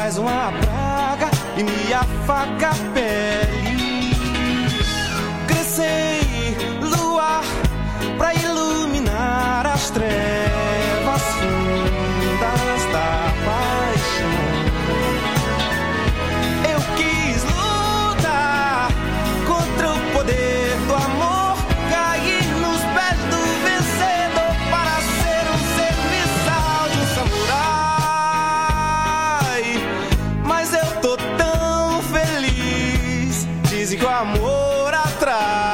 traz uma praga e me afaga a pele. Crescei, luar, pra iluminar as trevas fundas da paixão. Eu quis lutar contra o poder do amor, cair nos pés do vencedor para ser um serviçal de um samurai. Mas eu tô tão feliz, dizem que o amor atrai.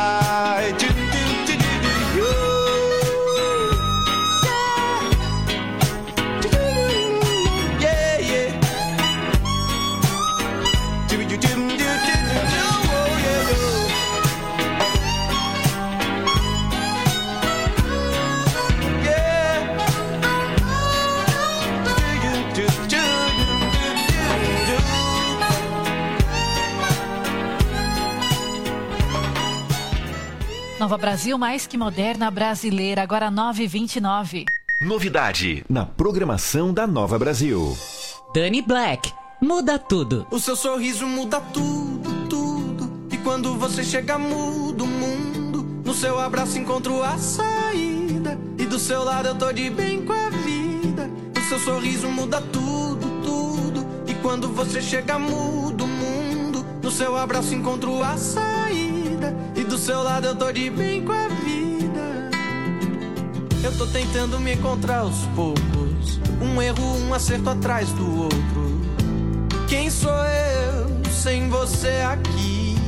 Nova Brasil, mais que moderna brasileira, agora 9h29. Novidade na programação da Nova Brasil. Dani Black, muda tudo. O seu sorriso muda tudo, tudo. E quando você chega muda o mundo. No seu abraço encontro a saída. E do seu lado eu tô de bem com a vida. O seu sorriso muda tudo, tudo. E quando você chega muda o mundo. No seu abraço encontro a saída. E do seu lado eu tô de bem com a vida. Eu tô tentando me encontrar aos poucos. Um erro, um acerto atrás do outro. Quem sou eu sem você aqui?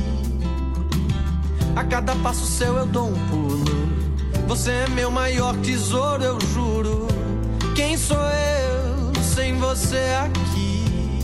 A cada passo seu eu dou um pulo. Você é meu maior tesouro, eu juro. Quem sou eu sem você aqui?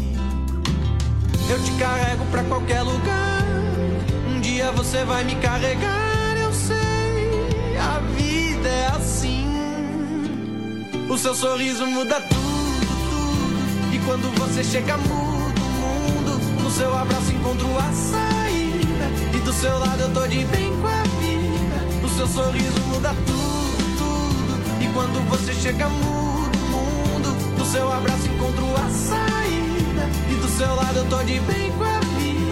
Eu te carrego pra qualquer lugar. Um dia você vai me carregar, eu sei. A vida é assim. O seu sorriso muda tudo, tudo. E quando você chega muda o mundo. No seu abraço encontro a saída. E do seu lado eu tô de bem com a vida. O seu sorriso muda tudo, tudo. E quando você chega muda o mundo. No seu abraço encontro a saída. E do seu lado eu tô de bem com a vida.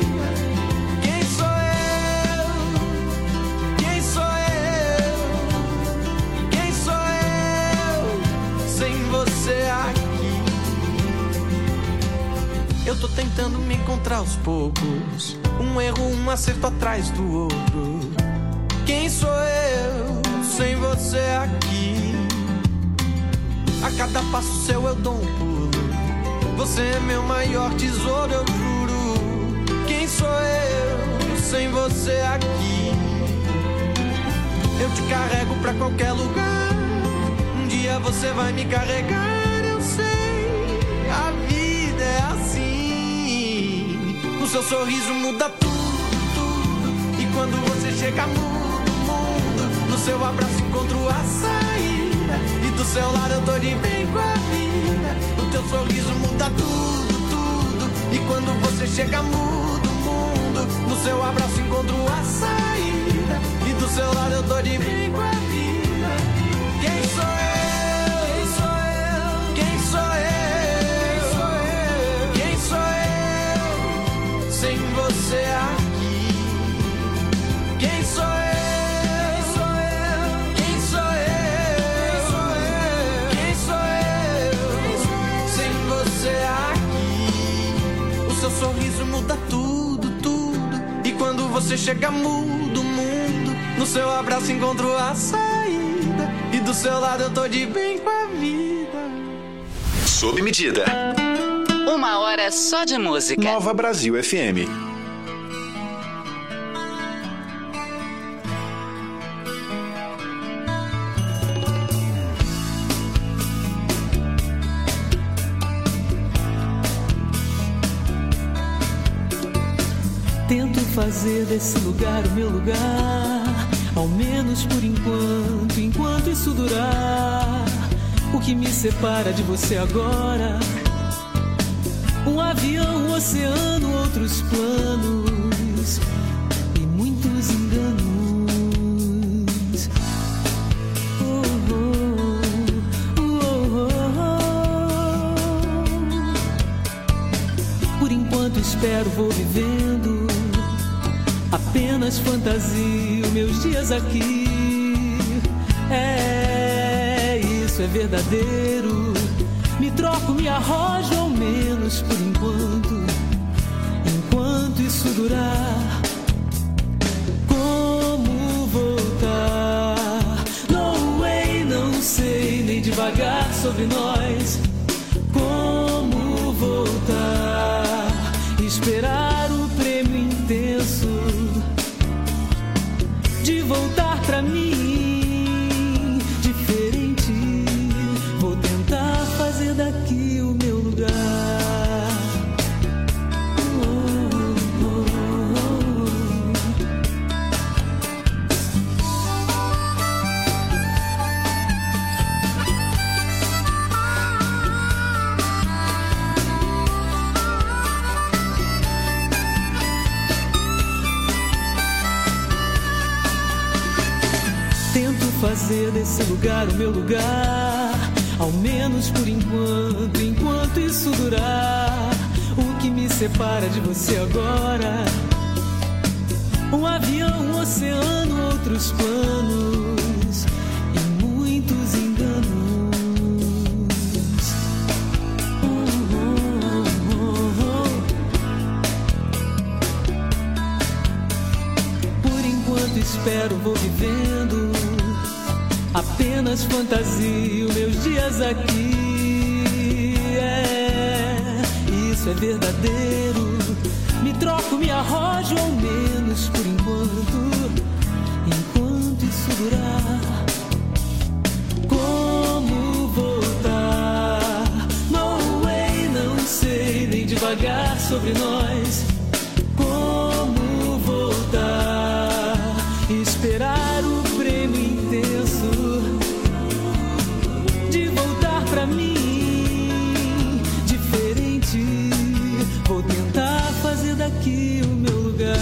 Você aqui. Eu tô tentando me encontrar aos poucos. Um erro, um acerto atrás do outro. Quem sou eu sem você aqui? A cada passo seu eu dou um pulo. Você é meu maior tesouro, eu juro. Quem sou eu sem você aqui? Eu te carrego pra qualquer lugar. Um dia você vai me carregar, eu sei. A vida é assim. O seu sorriso muda tudo, tudo. E quando você chega muda o mundo. No seu abraço encontro a saída. E do seu lado eu tô de bem com a vida. O teu sorriso muda tudo, tudo. E quando você chega muda o mundo. No seu abraço encontro a saída. E do seu lado eu tô de bem com a vida. Quem sou eu? Sem você aqui. Quem sou eu? Quem sou eu? Quem sou eu? Sem você aqui. O seu sorriso muda tudo, tudo. E quando você chega muda o mundo. No seu abraço encontro a saída. E do seu lado eu tô de bem com a vida. Sob medida. 1 hora só de música. Nova Brasil FM. Tento fazer desse lugar o meu lugar, ao menos por enquanto, enquanto isso durar. O que me separa de você agora? Um avião, um oceano, outros planos e muitos enganos. Oh, oh, oh, oh, oh. enquanto espero vou vivendo, apenas fantasio meus dias aqui. Isso é verdadeiro. Me troco, me arrojo ao menos por enquanto isso durar. Como voltar? No way, não sei nem devagar sobre nós. Como voltar? Esperar o prêmio intenso de voltar pra mim diferente. Vou tentar fazer daqui o meu lugar. Fazer desse lugar o meu lugar, ao menos por enquanto isso durar. O que me separa de você agora? Um avião, um oceano, outros planos e muitos enganos. Por enquanto espero, vou vivendo, apenas fantasio meus dias aqui. Isso é verdadeiro. Me troco, me arrojo ao menos por enquanto isso durar. Como voltar? No way, não sei nem devagar sobre nós. Como voltar? Esperar o prêmio intenso de voltar pra mim diferente. Vou tentar fazer daqui o meu lugar.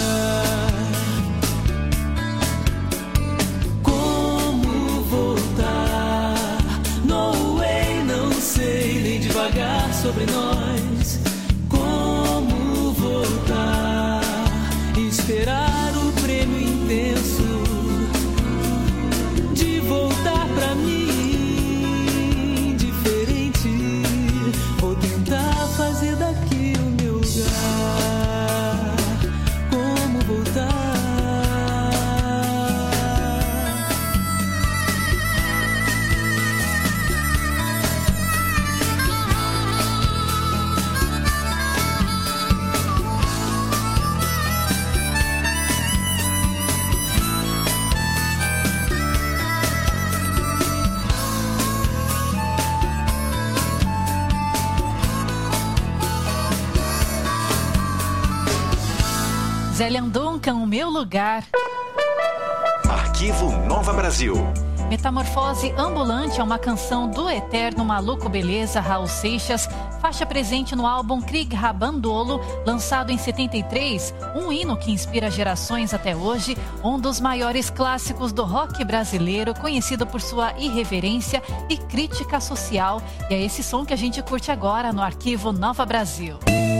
Como voltar? No way, não sei nem devagar sobre nós. Como voltar? Esperar o prêmio intenso de voltar pra mim diferente. Vou tentar fazer daqui o meu lugar. Como voltar? Zélia Duncan, o meu lugar. Arquivo Nova Brasil. Metamorfose Ambulante é uma canção do eterno Maluco Beleza, Raul Seixas, faixa presente no álbum Krieg Rabandolo, lançado em 73, um hino que inspira gerações até hoje, um dos maiores clássicos do rock brasileiro, conhecido por sua irreverência e crítica social. E é esse som que a gente curte agora no Arquivo Nova Brasil.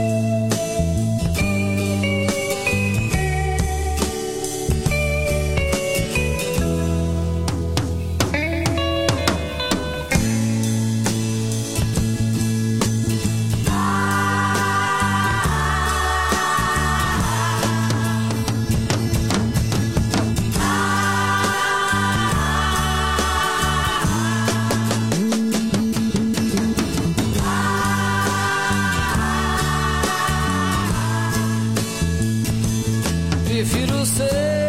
Prefiro ser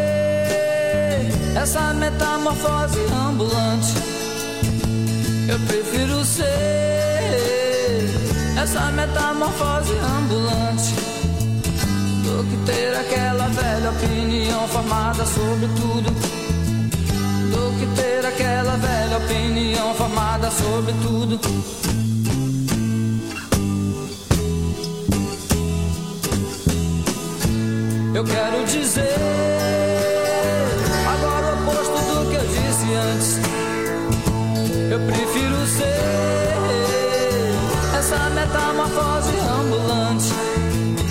essa metamorfose ambulante. Eu prefiro ser essa metamorfose ambulante do que ter aquela velha opinião formada sobre tudo. Do que ter aquela velha opinião formada sobre tudo. Eu quero dizer agora o oposto do que eu disse antes. Eu prefiro ser essa metamorfose ambulante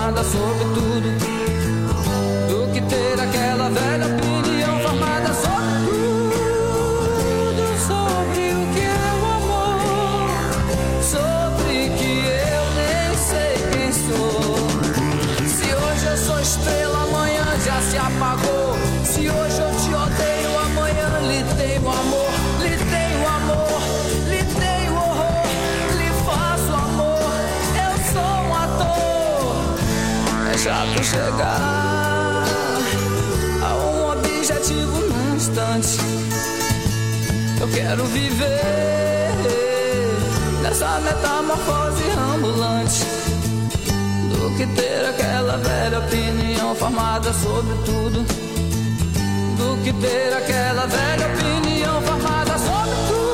formada sobre tudo, do que ter aquela velha opinião formada sobre tudo, sobre o que é o amor, sobre que eu nem sei quem sou. Se hoje eu sou estrela, amanhã já se apagou. Se hoje eu te odeio, amanhã lhe tenho amor, lhe tenho amor, lhe tenho horror, lhe faço amor. Eu sou um ator. É chato chegar a um objetivo num instante. Eu quero viver nessa metamorfose ambulante, do que ter aquela velha opinião formada sobre tudo, do que ter aquela velha opinião formada sobre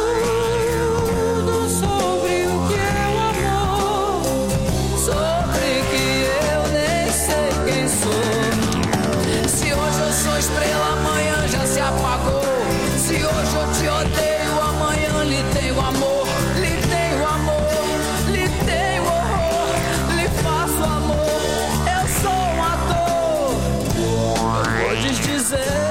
tudo, sobre o que é o amor, sobre que eu nem sei quem sou. Se hoje eu sou estrela, amanhã já se apagou. Se hoje eu te odeio, amanhã lhe tenho amor, lhe tenho amor, lhe tenho horror, lhe faço amor. Eu sou um ator. Podes dizer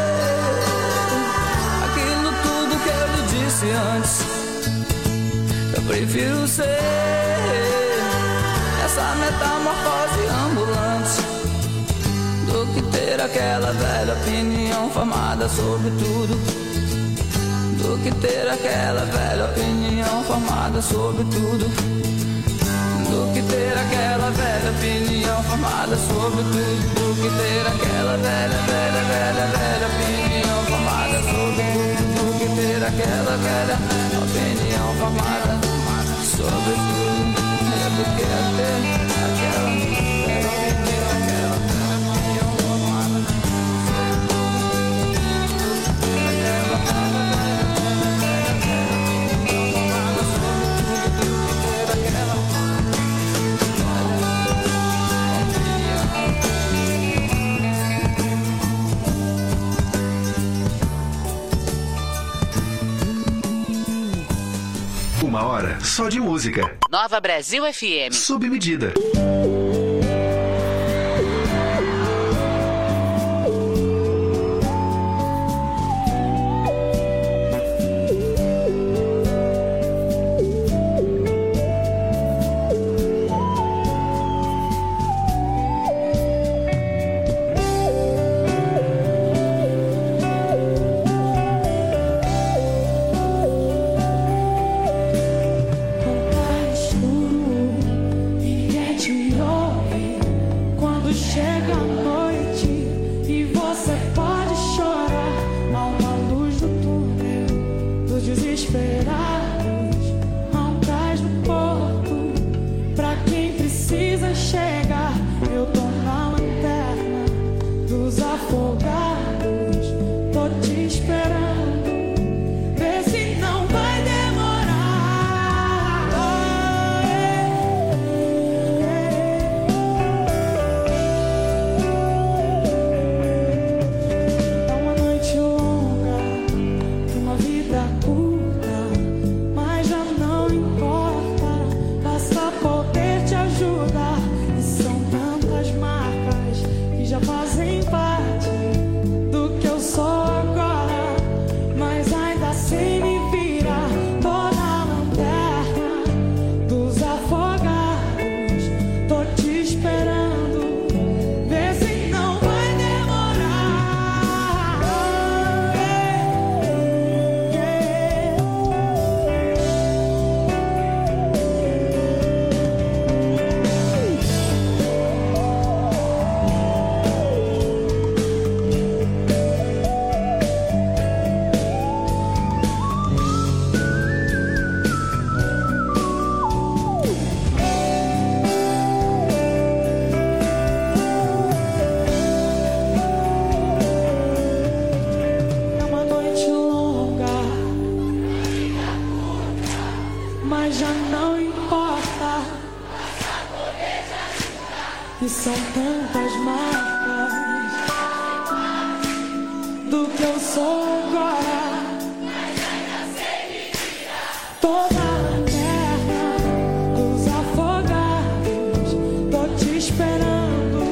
aquilo tudo que eu lhe disse antes. Eu prefiro ser essa metamorfose ambulante, do que ter aquela velha opinião formada sobre tudo, do que ter aquela velha opinião formada sobre tudo, do que ter aquela velha opinião formada sobre tudo, do que ter aquela velha opinião formada sobre tudo, do que ter aquela velha opinião formada sobre tudo, é do que ter aquela velha opinião formada Uma hora só de música. Nova Brasil FM. Sob medida. E são tantas marcas do que eu sou agora. Toda a lanterna dos afogados, tô te esperando.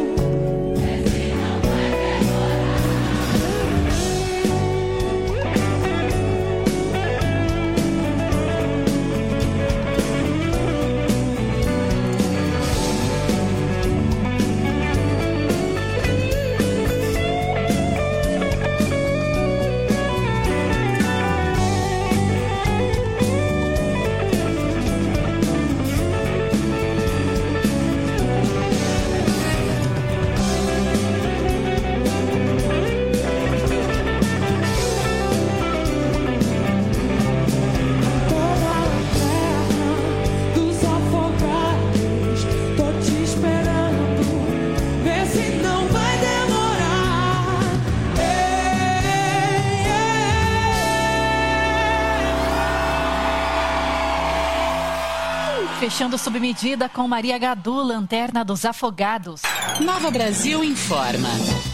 fechando sob medida com Maria Gadu, Lanterna dos Afogados. Nova Brasil informa.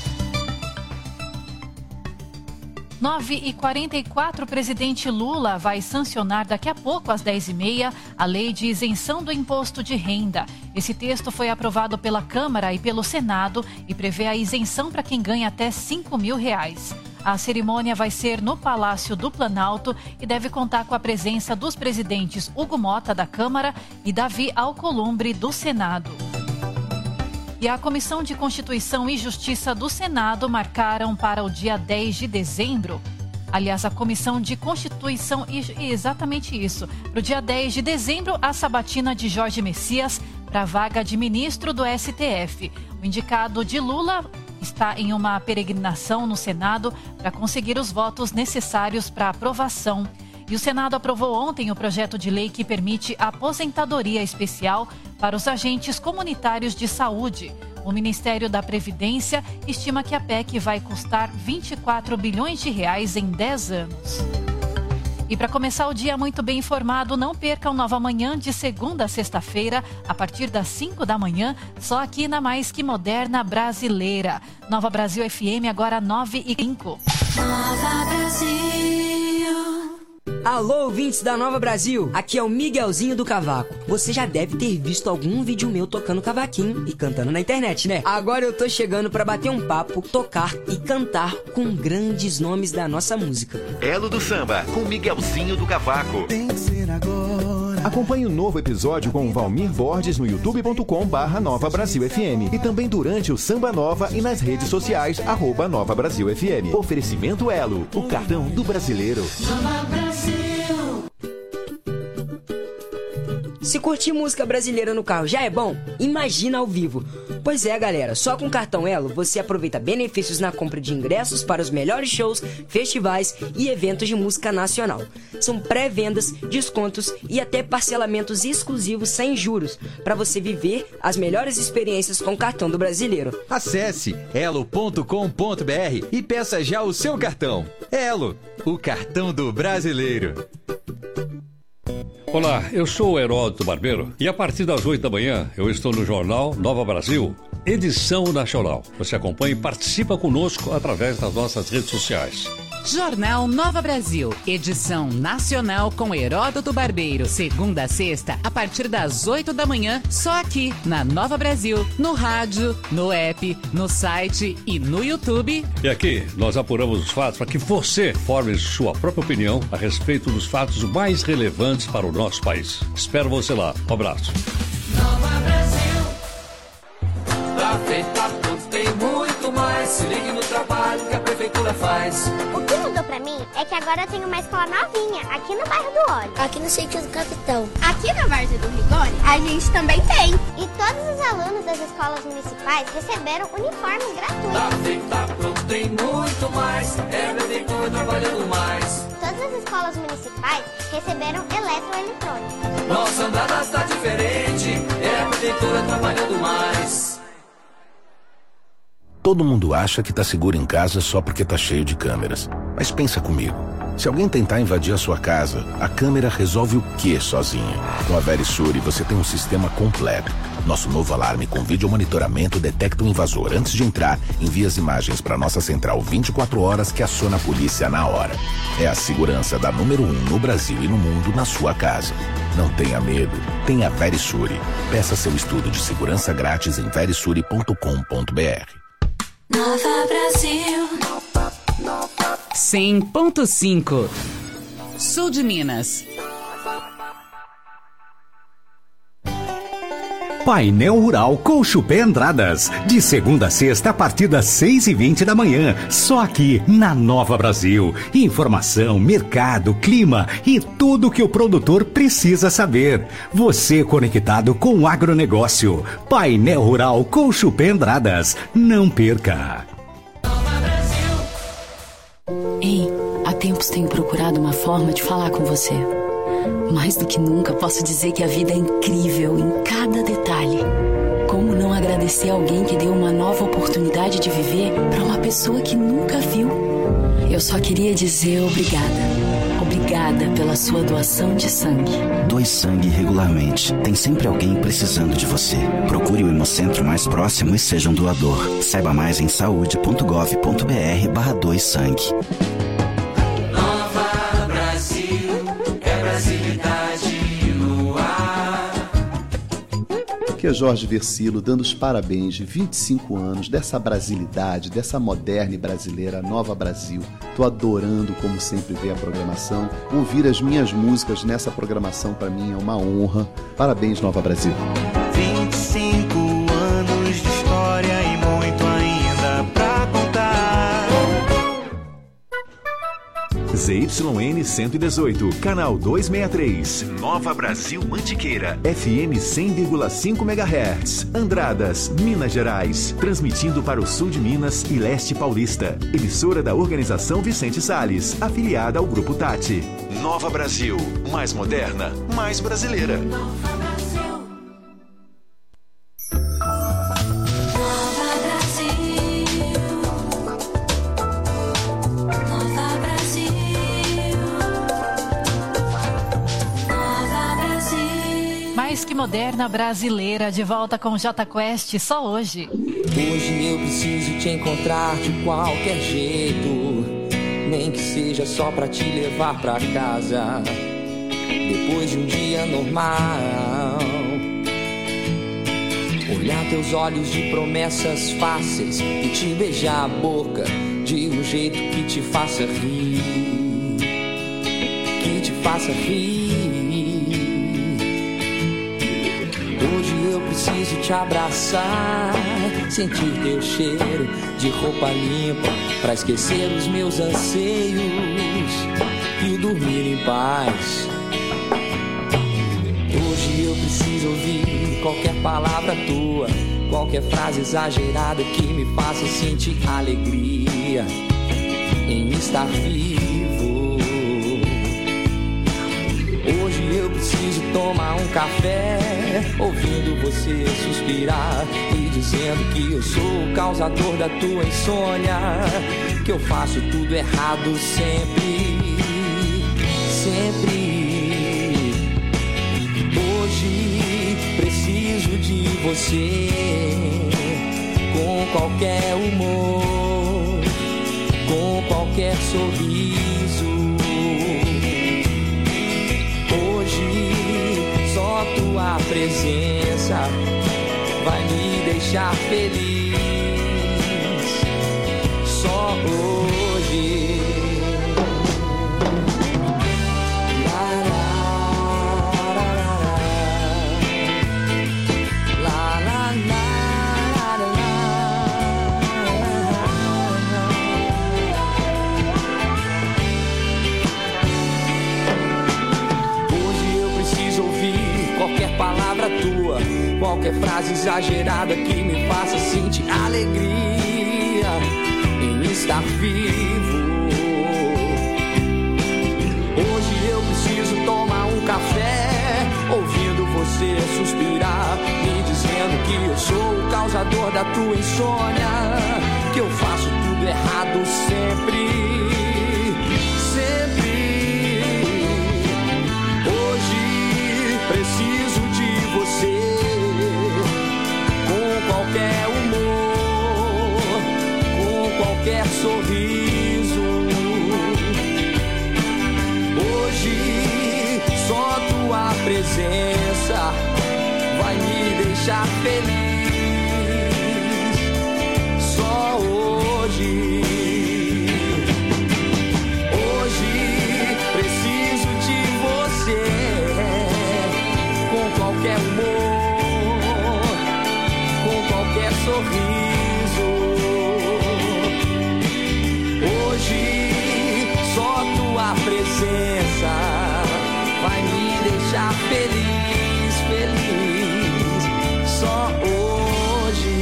9h44, o presidente Lula vai sancionar daqui a pouco, às 10h30, a lei de isenção do imposto de renda. Esse texto foi aprovado pela Câmara e pelo Senado e prevê a isenção para quem ganha até R$5.000. A cerimônia vai ser no Palácio do Planalto e deve contar com a presença dos presidentes Hugo Mota, da Câmara, e Davi Alcolumbre, do Senado. E a Comissão de Constituição e Justiça do Senado marcaram para o dia 10 de dezembro. Aliás, a Comissão de Constituição e exatamente isso. Para o dia 10 de dezembro, a sabatina de Jorge Messias para a vaga de ministro do STF. O indicado de Lula está em uma peregrinação no Senado para conseguir os votos necessários para aprovação. E o Senado aprovou ontem o projeto de lei que permite a aposentadoria especial para os agentes comunitários de saúde. O Ministério da Previdência estima que a PEC vai custar R$24 bilhões em 10 anos. E para começar o dia muito bem informado, não percam Nova Manhã de segunda a sexta-feira, a partir das 5 da manhã, só aqui na Mais Que Moderna Brasileira. Nova Brasil FM, agora 9h05. Nova Brasil. Alô, ouvintes da Nova Brasil, aqui é o Miguelzinho do Cavaco. Você já deve ter visto algum vídeo meu tocando cavaquinho e cantando na internet, né? Agora eu tô chegando pra bater um papo, tocar e cantar com grandes nomes da nossa música. Elo do Samba, com Miguelzinho do Cavaco. Tem que ser agora. Acompanhe o novo episódio com o Valmir Borges no youtube.com/Nova Brasil FM e também durante o Samba Nova e nas redes sociais @Nova Brasil FM. Oferecimento Elo, o cartão do brasileiro. Nova Brasil. Se curtir música brasileira no carro já é bom, imagina ao vivo. Pois é, galera, só com o cartão Elo você aproveita benefícios na compra de ingressos para os melhores shows, festivais e eventos de música nacional. São pré-vendas, descontos e até parcelamentos exclusivos sem juros, para você viver as melhores experiências com o cartão do brasileiro. Acesse elo.com.br e peça já o seu cartão. Elo, o cartão do brasileiro. Olá, eu sou o Heródoto Barbeiro e a partir das 8 da manhã eu estou no Jornal Nova Brasil, edição nacional. Você acompanha e participa conosco através das nossas redes sociais. Jornal Nova Brasil, edição nacional com Heródoto Barbeiro, segunda a sexta, a partir das 8 da manhã, só aqui na Nova Brasil, no rádio, no app, no site e no YouTube. E aqui nós apuramos os fatos para que você forme sua própria opinião a respeito dos fatos mais relevantes para o nosso país. Espero você lá. Um abraço. Nova Brasil. Pra frente, pra frente, tem muito mais. Se ligue no trabalho que a prefeitura faz. O que mudou pra mim é que agora eu tenho uma escola novinha, aqui no bairro do Óleo. Aqui no sítio do Capitão. Aqui na Várzea do Rigoni, a gente também tem. E todos os alunos das escolas municipais receberam uniformes gratuitos. Tá feito, tá pronto, tem muito mais. É a prefeitura trabalhando mais. Todas as escolas municipais receberam eletroeletrônicos. Nossa andada está diferente. É a prefeitura trabalhando mais. Todo mundo acha que tá seguro em casa só porque tá cheio de câmeras. Mas pensa comigo. Se alguém tentar invadir a sua casa, a câmera resolve o quê sozinha? Com a Verisure você tem um sistema completo. Nosso novo alarme com vídeo monitoramento detecta o invasor antes de entrar, envia as imagens para nossa central 24 horas que aciona a polícia na hora. É a segurança da número 1 no Brasil e no mundo na sua casa. Não tenha medo, tenha Verisure. Peça seu estudo de segurança grátis em verisure.com.br. Nova Brasil 100.5 Sul de Minas. Painel Rural com Chupé Andradas, de segunda a sexta a partir das 6h20 da manhã, só aqui na Nova Brasil. Informação, mercado, clima e tudo que o produtor precisa saber. Você conectado com o agronegócio. Painel Rural com Chupé Andradas. Não perca. Ei, há tempos tenho procurado uma forma de falar com você. Mais do que nunca, posso dizer que a vida é incrível em cada detalhe. Como não agradecer alguém que deu uma nova oportunidade de viver para uma pessoa que nunca viu? Eu só queria dizer obrigada. Obrigada Obrigada pela sua doação de sangue. Doe sangue regularmente. Tem sempre alguém precisando de você. Procure o Hemocentro mais próximo e seja um doador. Saiba mais em saude.gov.br/doe sangue. Nova Brasil, é brasilidade no ar. Aqui é Jorge Versilo dando os parabéns de 25 anos dessa brasilidade, dessa moderna e brasileira Nova Brasil. Tô adorando, como sempre, ver a programação. Ouvir as minhas músicas nessa programação para mim é uma honra. Parabéns, Nova Brasil. 25 anos de história e muito ainda pra contar. ZYN 118, canal 263, Nova Brasil Mantiqueira, FM 100,5 MHz, Andradas, Minas Gerais, transmitindo para o sul de Minas e leste paulista. Emissora da Organização Vicente Salles, afiliada ao Grupo Tati. Nova Brasil, mais moderna, mais brasileira. Mais que moderna brasileira, de volta com Jota Quest, só hoje. Hoje eu preciso te encontrar de qualquer jeito, nem que seja só pra te levar pra casa, depois de um dia normal. Olhar teus olhos de promessas fáceis e te beijar a boca de um jeito que te faça rir, que te faça rir. Hoje eu preciso te abraçar, sentir teu cheiro de roupa limpa, pra esquecer os meus anseios e dormir em paz. Hoje eu preciso ouvir qualquer palavra tua, qualquer frase exagerada que me faça sentir alegria em estar vivo. Hoje eu preciso tomar um café, ouvindo você suspirar e dizendo que eu sou o causador da tua insônia, que eu faço tudo errado sempre, sempre. Hoje preciso de você, com qualquer humor, com qualquer sorriso. Hoje só tua presença vai me deixar feliz. Só hoje. Qualquer palavra tua, qualquer frase exagerada que me faça sentir alegria em estar vivo. Hoje eu preciso tomar um café, ouvindo você suspirar, me dizendo que eu sou o causador da tua insônia, que eu faço tudo errado sempre, sempre. Preciso de você, com qualquer humor, com qualquer sorriso. Hoje só tua presença vai me deixar feliz. Só hoje. Hoje preciso de você, com qualquer humor, com qualquer sorriso. Hoje só tua presença vai me deixar feliz, feliz. Só hoje.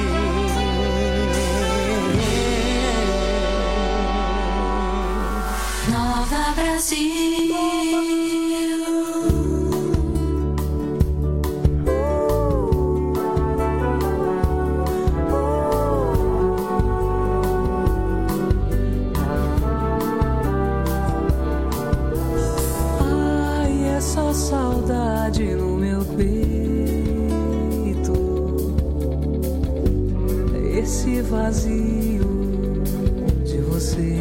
Nova Brasil. peito esse vazio de você.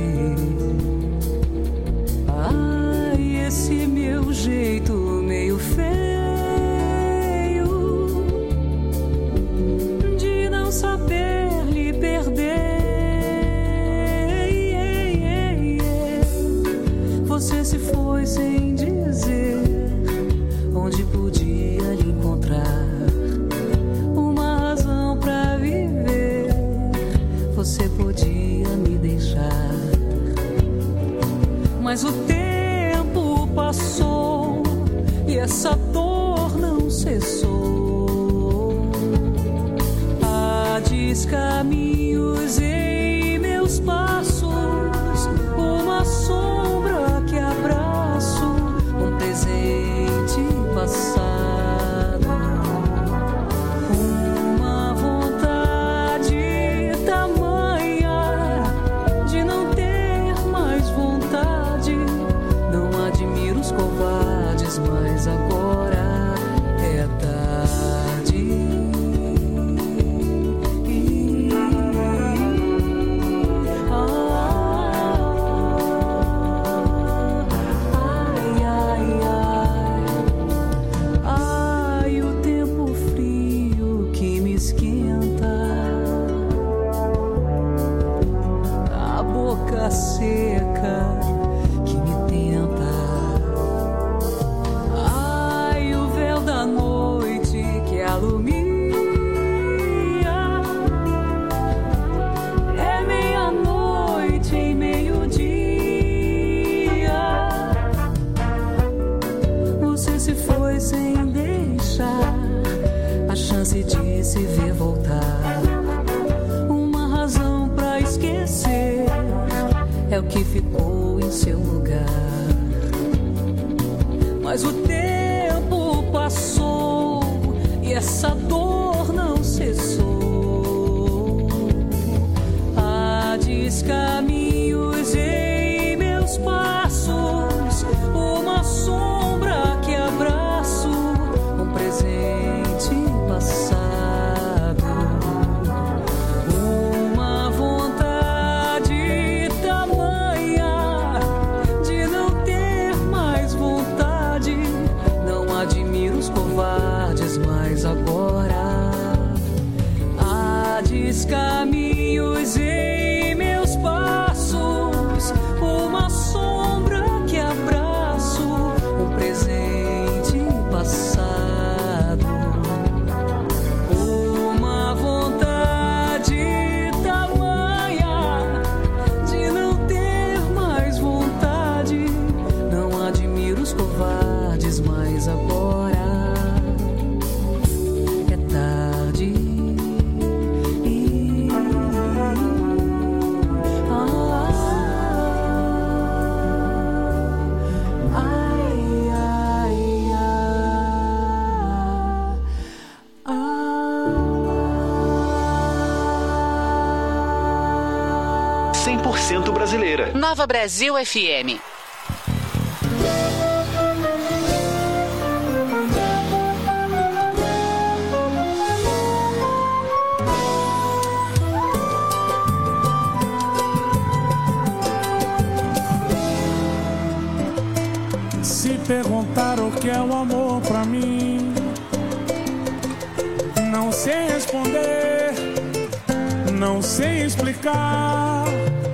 Ai, esse meu jeito meio feio de não saber lhe perder. Você se foi sem dizer onde podia lhe encontrar uma razão pra viver. Você podia me deixar, mas o tempo passou e essa dor não cessou. Há descaminhos em meus passos, uma sombra que abraço, um presente passado, uma vontade tamanha de não ter mais vontade. Não admiro os covardes, mas agora é tarde. Ai, o tempo frio que me esquenta, a boca seca que me tenta. Ai, o véu da noite que alumia. É meia-noite e meio-dia. Você se foi sem deixar a chance de se ver voltar. Uma razão pra esquecer é o que ficou em seu lugar. Mas o tempo passou e essa dor não cessou. Há descaminhos em meus passos, uma sombra que abraço, um presente passado, uma vontade tamanha de não ter mais vontade. Não admiro os covardes, mas agora há descaminhos em meus passos, uma sombra que abraço, um presente passado, uma vontade tamanha de não ter mais vontade. Não admiro os covardes, mas agora é tarde. Ai, ai, ai. 100% brasileira. Nova Brasil FM. Se perguntar o que é o amor pra mim, não sei responder, não sei explicar,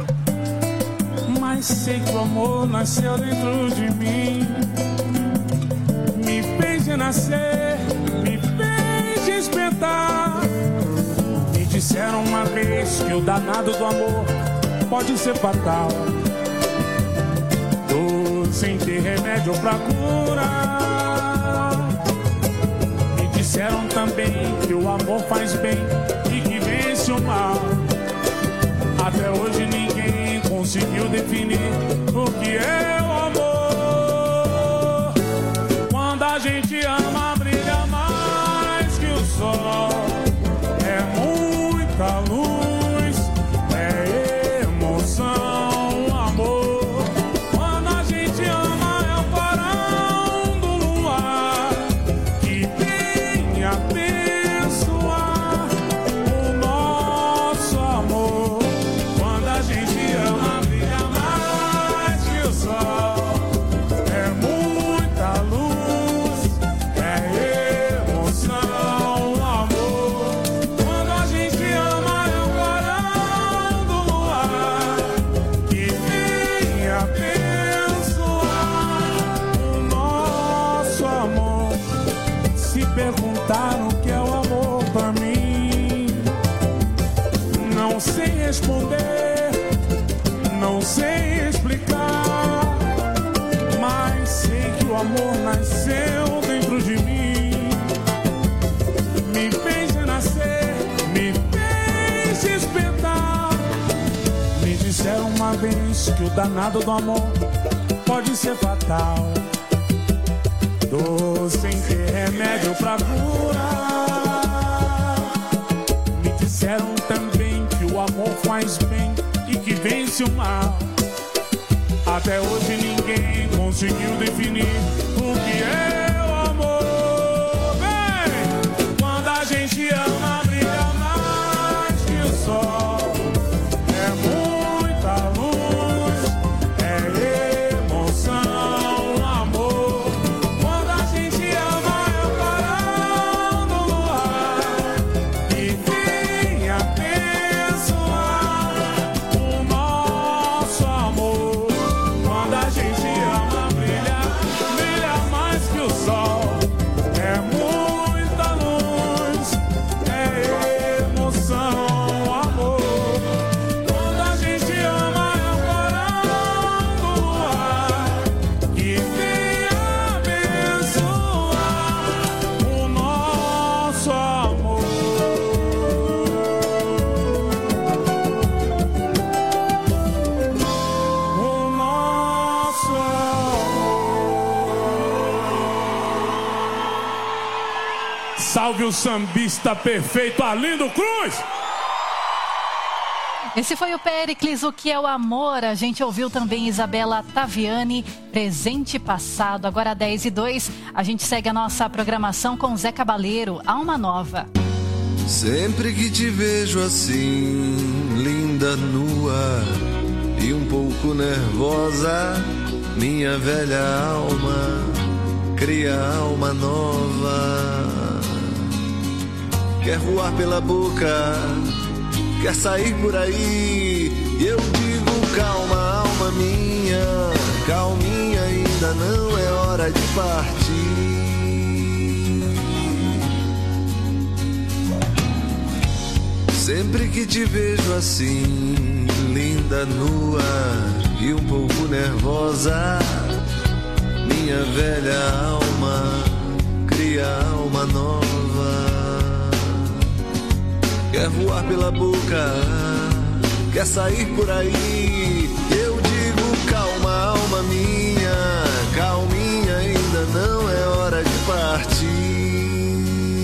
mas sei que o amor nasceu dentro de mim, me fez renascer, me fez despertar. Me disseram uma vez que o danado do amor pode ser fatal, sem ter remédio pra curar. Me disseram também que o amor faz bem e que vence o mal. Até hoje ninguém conseguiu definir o que é o amor. Quando a gente ama, brilha mais que o sol. É muita luz, é emoção, amor. Quando a gente ama, é o clarão do luar que brilha perguntaram o que é o amor pra mim. Não sei responder, não sei explicar, mas sei que o amor nasceu dentro de mim. Me fez renascer, me fez despertar. Me disseram uma vez que o danado do amor pode ser fatal. Tô sem ter remédio pra curar. Me disseram também que o amor faz bem e que vence o mal. Até hoje ninguém conseguiu definir o que é o amor. Vem! Quando a gente ama, brilha mais que o sol. É muita luz, é emoção, amor. Quando a gente ama, é o clarão do luar que vem abençoar o nosso amor. Quando a gente ama, brilha, brilha mais que o sol. É muita luz, é emoção, amor. Quando a gente ama, é o clarão do luar que vem abençoar o nosso amor. O nosso amor. Salve o sambista perfeito Arlindo Cruz! Esse foi o Péricles, o que é o amor. A gente ouviu também Isabela Taviani, Presente e Passado. Agora 10h02, a gente segue a nossa programação com Zé Cabaleiro, Alma Nova. Sempre que te vejo assim, linda, nua e um pouco nervosa, minha velha alma cria alma nova. Quer voar pela boca, quer sair por aí, e eu digo calma, alma minha, calminha, ainda não é hora de partir. Sempre que te vejo assim, linda, nua e um pouco nervosa, minha velha alma cria alma nova. Quer voar pela boca, quer sair por aí, eu digo calma, alma minha, calminha, ainda não é hora de partir.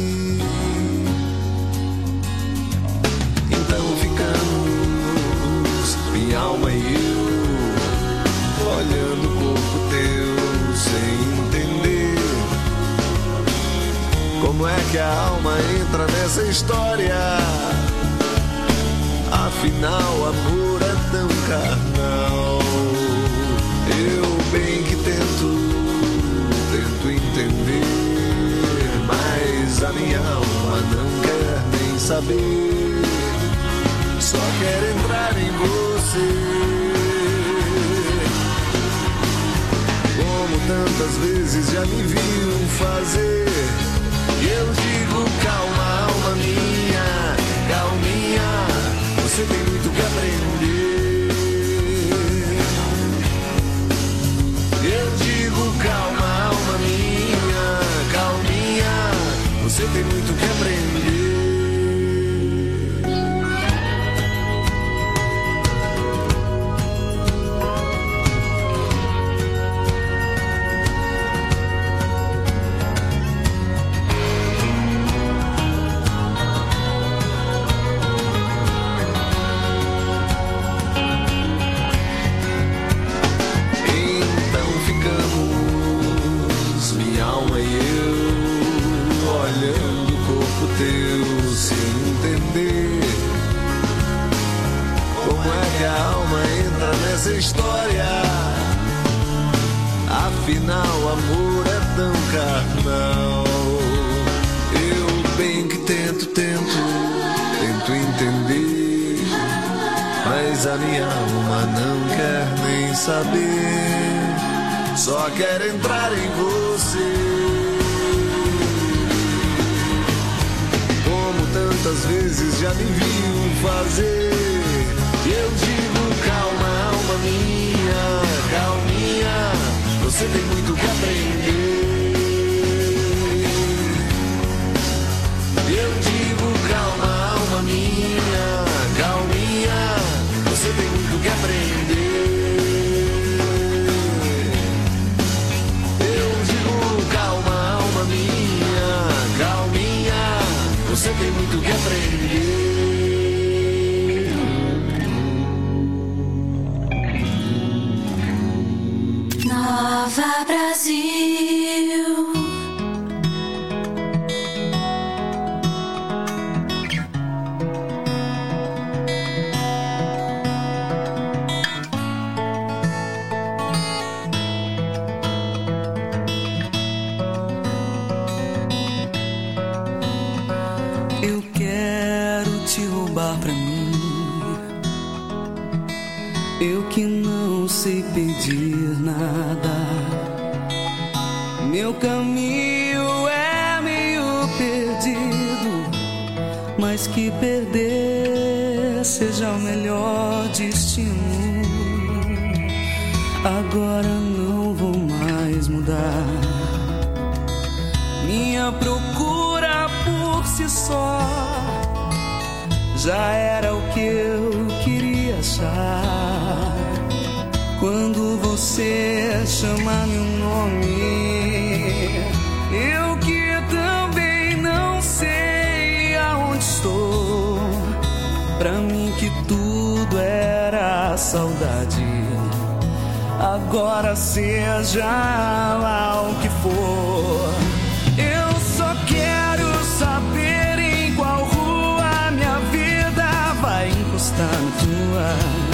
Então ficamos, minha alma e eu, olhando o corpo teu sem entender como é que a alma entra nessa história. Afinal, amor é tão carnal. Eu bem que tento entender, mas a minha alma não quer nem saber. Só quer entrar em você. Como tantas vezes já me viu fazer. E eu digo calma, alma minha, calminha, você tem muito que aprender. Eu digo calma, alma minha, calminha, você tem muito que aprender. Essa história, afinal amor é tão carnal. Eu bem que tento entender, mas a minha alma não quer nem saber, só quer entrar em você. quantas vezes já me viu fazer. E eu digo, calma, alma minha, calminha, você tem muito que aprender. E eu digo, calma, alma minha, calminha, você tem muito que aprender. Você tem muito que aprender. Nova Brasil. Sei pedir nada. Meu caminho é meio perdido, mas que perder seja o melhor destino. Agora não vou mais mudar. Minha procura por si só já era o que eu queria achar. Quando você chama meu nome, eu que também não sei aonde estou. Pra mim que tudo era saudade, agora seja lá o que for. Eu só quero saber em qual rua minha vida vai encostar na tua.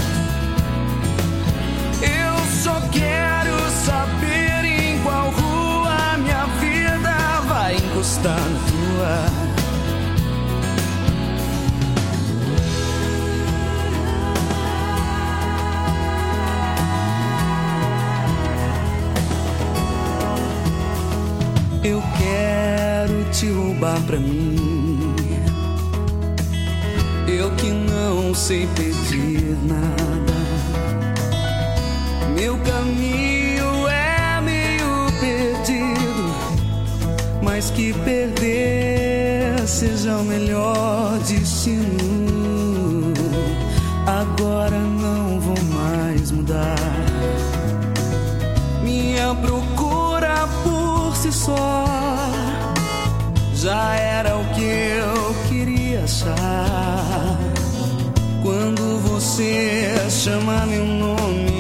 Só quero saber em qual rua minha vida vai encostar na tua. Eu quero te roubar pra mim, eu que não sei pedir nada. Meu caminho é meio perdido, mas que perder seja o melhor destino. Agora não vou mais mudar. Minha procura por si só já era o que eu queria achar. Quando você chama meu nome,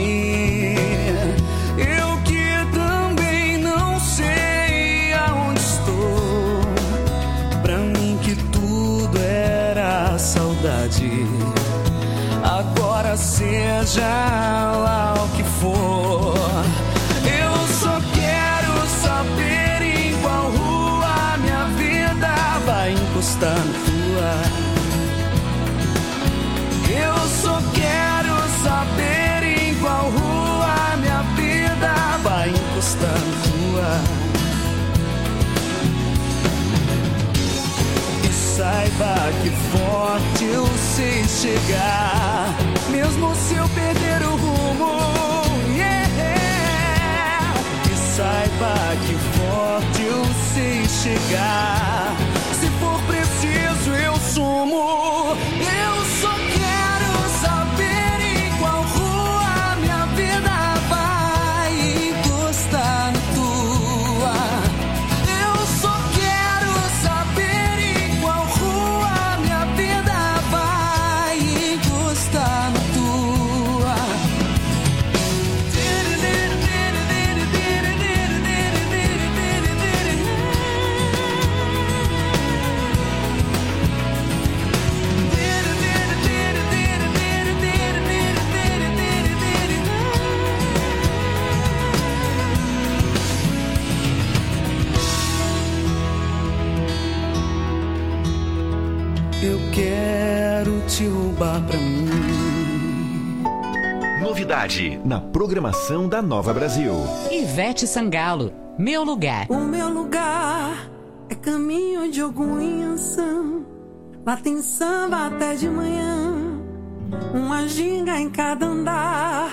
agora seja lá o que for. Eu só quero saber em qual rua minha vida vai encostar na tua. Eu só quero saber em qual rua minha vida vai encostar na tua. Saiba que forte eu sei chegar, mesmo se eu perder o rumo. Yeah. E saiba que forte eu sei chegar, se for preciso eu sumo. Eu só quero saber em qual rua minha vida vai encostar na tua. Eu só quero saber em qual rua minha vida vai encostar na tua. Eu quero te roubar pra mim. Novidade na programação da Nova Brasil. Ivete Sangalo, Meu Lugar. O meu lugar é caminho de algum insan. Lá tem samba até de manhã, uma ginga em cada andar.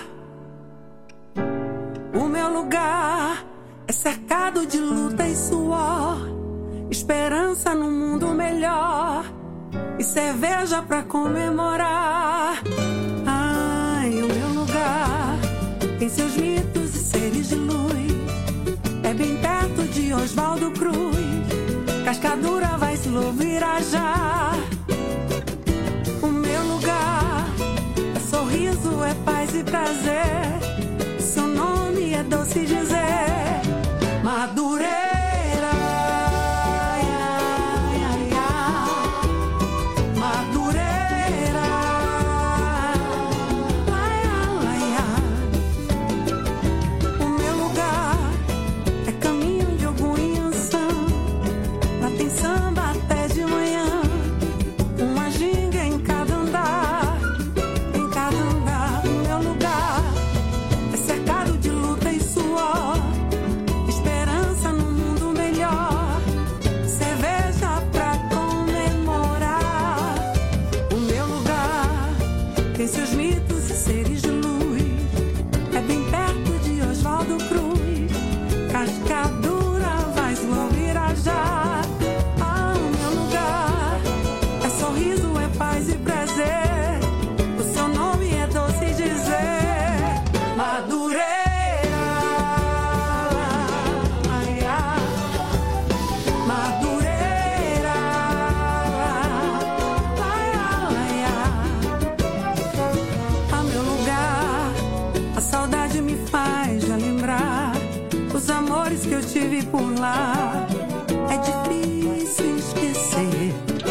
O meu lugar é cercado de luta e suor, esperança num mundo melhor e cerveja pra comemorar. Ai, o meu lugar tem seus mitos e seres de luz, é bem perto de Oswaldo Cruz, Cascadura vai se Virajá. O meu lugar é sorriso, é paz e prazer, seu nome é doce dizer, Madureira. Que eu tive por lá, é difícil esquecer.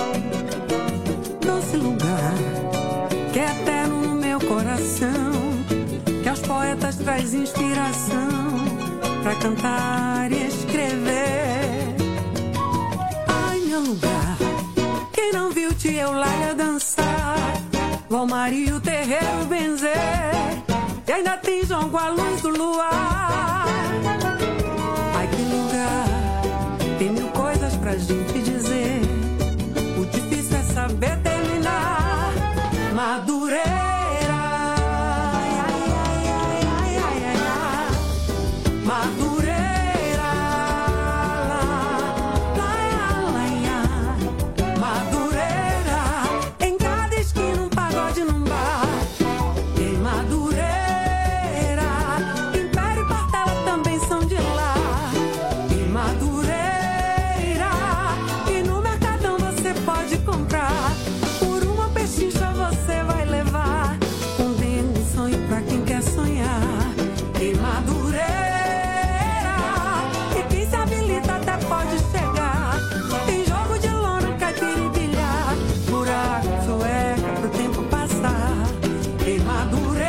Doce lugar que é eterno no meu coração, que aos poetas traz inspiração pra cantar e escrever. Ai, meu lugar, quem não viu Tia Eulália dançar, Valmari o terreiro benzer, e ainda tem João com a luz do luar. Tem mil coisas pra gente dizer, o difícil é saber terminar. Madureira, Madureira, Madureira, em cada esquina um pagode num bar. Em Madureira, Império e Portela também são de lá. Em Madureira, pode comprar, por uma pechincha você vai levar um dengo, um sonho pra quem quer sonhar. Em Madureira, e quem se habilita até pode chegar. Tem jogo de lona, caipira e bilhar, buraco, sueca pro tempo passar. Em Madureira,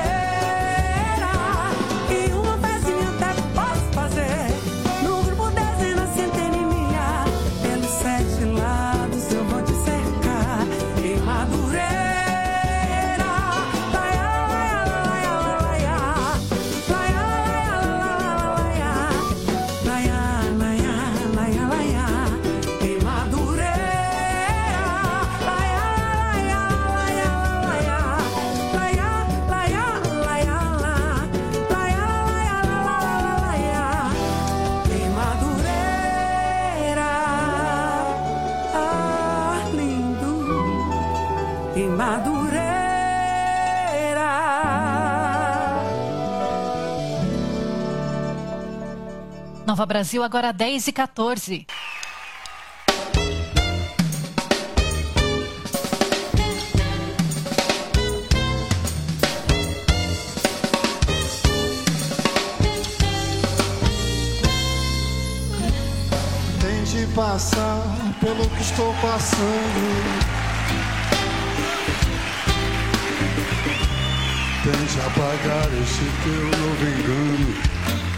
e uma pecinha até posso fazer, no grupo dezena, centena e milhar, pelos 7 lados eu vou te cercar. Em Madureira, em Madureira, em Madureira, ah, lindo, em Madureira. Nova Brasil, agora 10h14. Tente passar pelo que estou passando, tente apagar este teu novo engano.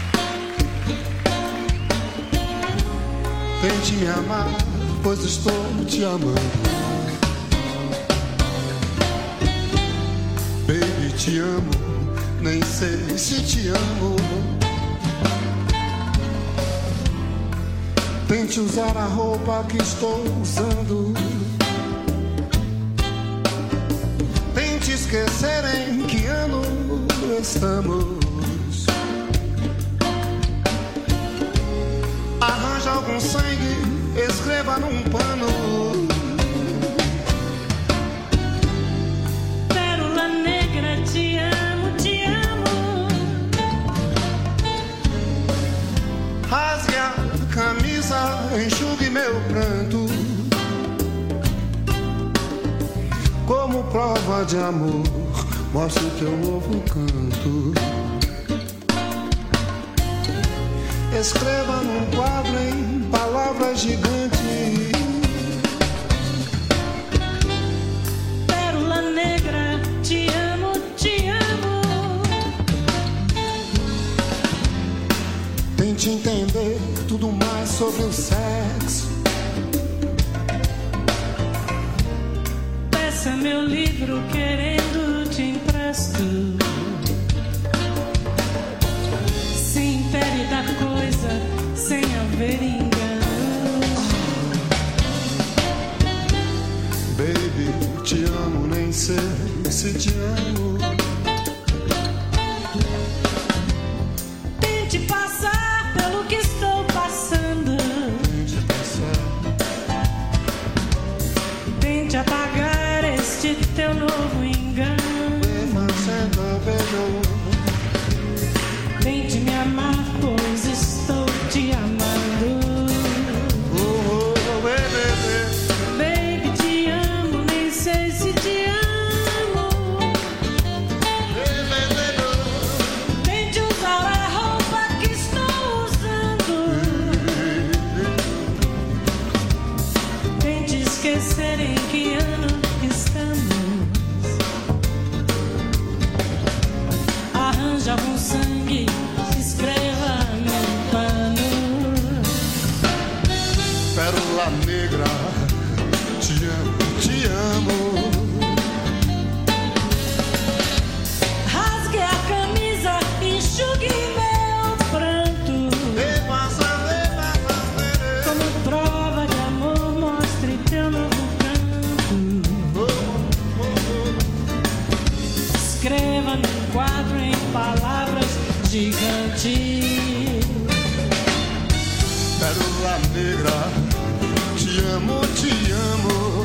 Tente me amar, pois estou te amando. Baby, te amo, nem sei se te amo. Tente usar a roupa que estou usando. esquecer em que ano estamos. Arranja algum sangue, escreva num pano. Pérola negra, te amo, te amo. Rasgue a camisa, enxugue meu pranto. Como prova de amor, mostre teu novo canto. Escreva num quadro em palavras gigantes. Pérola negra, te amo, te amo. Tente entender tudo mais sobre o sexo. Peça meu livro, querendo te empresto. Se impere da coisa, sem haver engano. Baby, te amo, nem sei se te amo. Tente passar pelo que estou passando. Tente passar. Tente apagar este teu novo engano. Tente me amar, pois estou te amando. Baby, te amo, nem sei se te amo. Tente usar a roupa que estou usando. Tente esquecer em que ano estamos. Arranja algum sangue, escreva no pano. Pérola negra, te amo, te amo. Rasgue a camisa, enxugue meu pranto. Como prova de amor, mostre teu novo canto. Escreva num quadro em palavras gigantes. Pérola negra, te amo, te amo.